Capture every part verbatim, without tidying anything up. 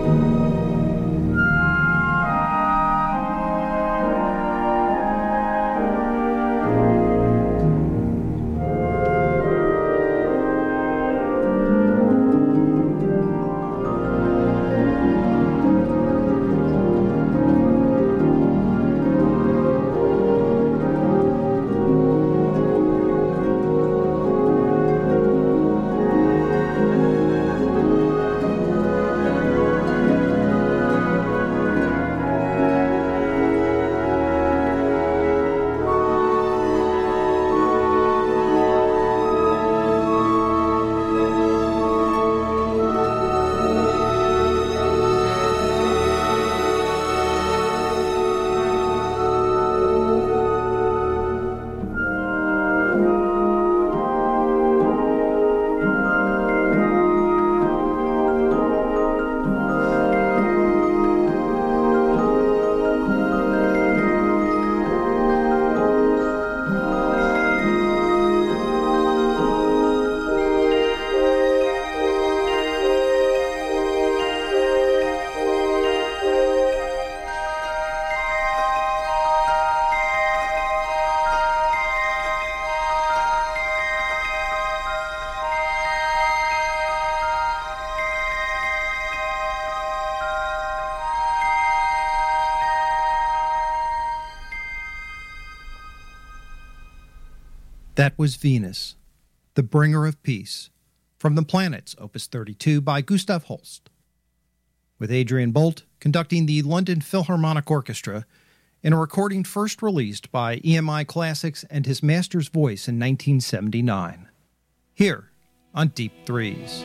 That was Venus, the Bringer of Peace, from The Planets, Opus thirty-two by Gustav Holst, with Adrian Bolt conducting the London Philharmonic Orchestra in a recording first released by E M I Classics and his master's voice in nineteen seventy-nine. Here on Deep Threes.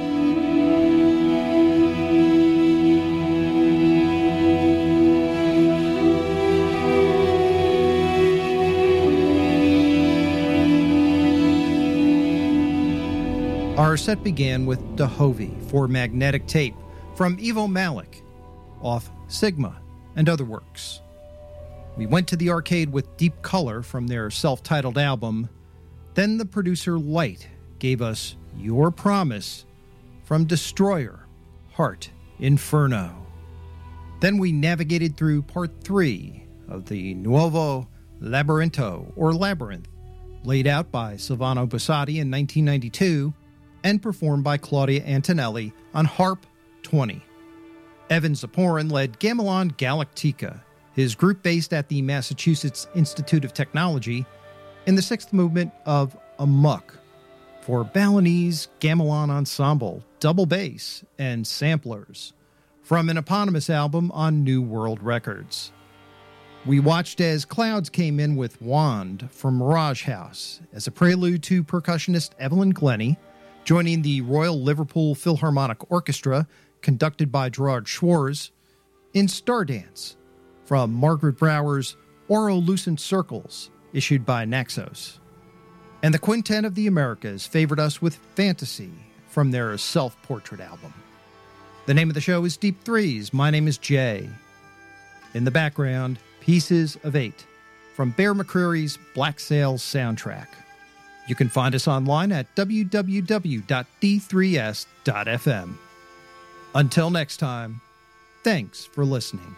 Our set began with Dahovi for Magnetic Tape from Ivo Malik, off Sigma and Other Works. We went to the arcade with Deep Color from their self-titled album. Then the producer Light gave us Your Promise from Destroyer, Heart Inferno. Then we navigated through part three of the Nuovo Labirinto, or Labyrinth, laid out by Silvano Bussati in nineteen ninety-two, and performed by Claudia Antonelli on Harp twenty. Evan Zaporin led Gamelan Galactica, his group based at the Massachusetts Institute of Technology, in the sixth movement of Amok, for Balinese Gamelan Ensemble, double bass, and samplers, from an eponymous album on New World Records. We watched as Clouds came in with Wand from Mirage House as a prelude to percussionist Evelyn Glennie, joining the Royal Liverpool Philharmonic Orchestra, conducted by Gerard Schwarz, in Stardance, from Margaret Brower's Aurolucent Circles, issued by Naxos. And the Quintet of the Americas favored us with Fantasy from their self-portrait album. The name of the show is Deep Threes. My name is Jay. In the background, Pieces of Eight from Bear McCreary's Black Sails soundtrack. You can find us online at w w w dot d three s dot f m. Until next time, thanks for listening.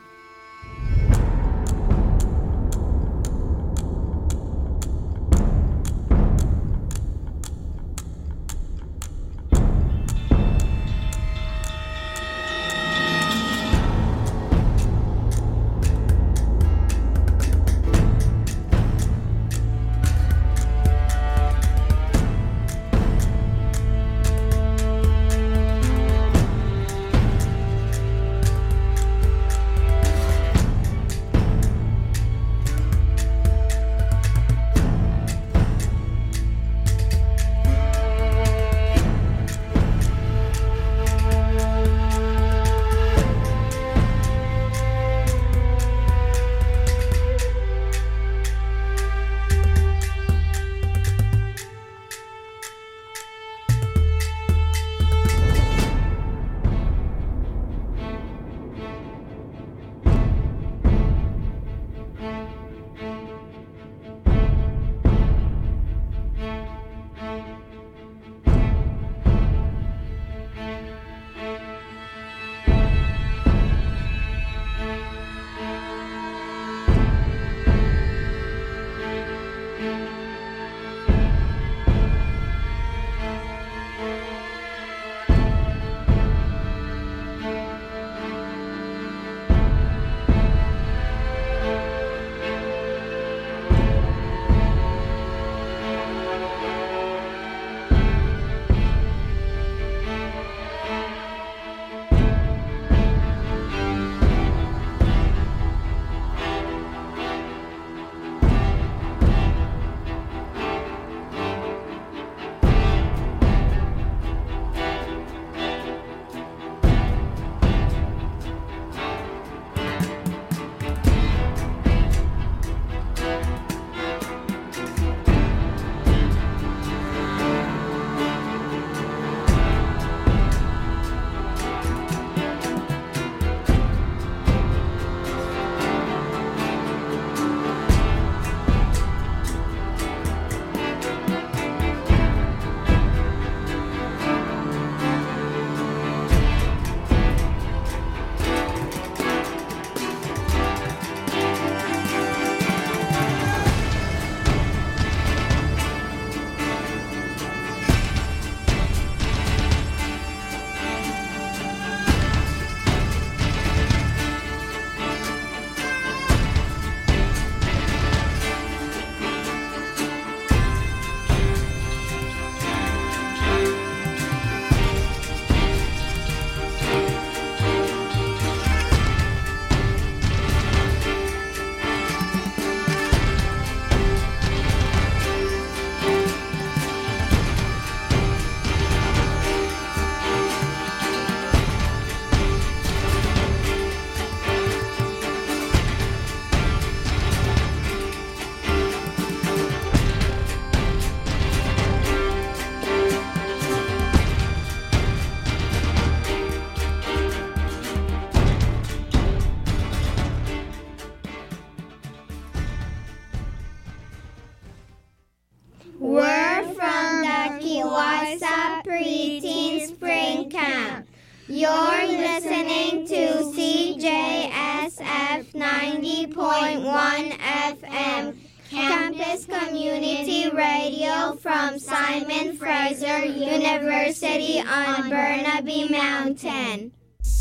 You're listening to C J S F ninety point one F M, Campus Community Radio from Simon Fraser University on Burnaby Mountain.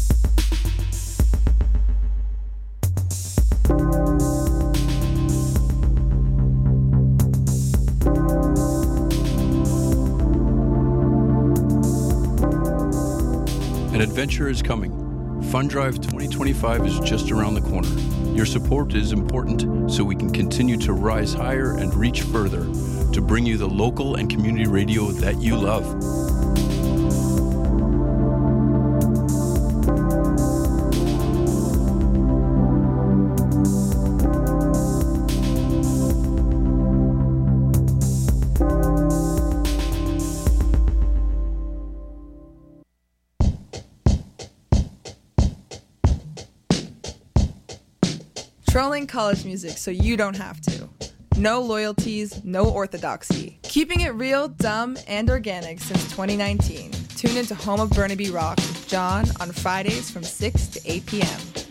An adventure is coming. Fun Drive twenty twenty-five is just around the corner. Your support is important so we can continue to rise higher and reach further to bring you the local and community radio that you love. Trolling college music so you don't have to. No loyalties, no orthodoxy. Keeping it real, dumb, and organic since twenty nineteen. Tune into Home of Burnaby Rock with John on Fridays from six to eight p.m.